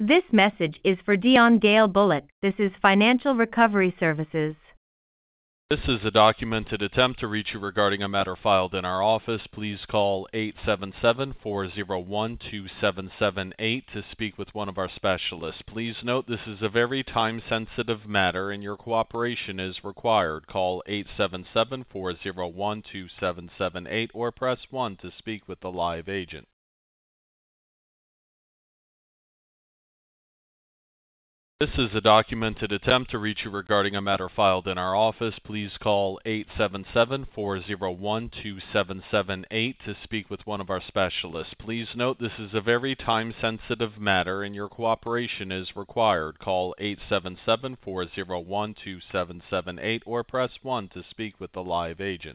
This message is for Dion Gale Bullock. This is Financial Recovery Services. This is a documented attempt to reach you regarding a matter filed in our office. Please call 877-401-2778 to speak with one of our specialists. Please note this is a very time-sensitive matter and your cooperation is required. Call 877-401-2778 or press 1 to speak with the live agent. This is a documented attempt to reach you regarding a matter filed in our office. Please call 877-401-2778 to speak with one of our specialists. Please note this is a very time-sensitive matter and your cooperation is required. Call 877-401-2778 or press 1 to speak with the live agent.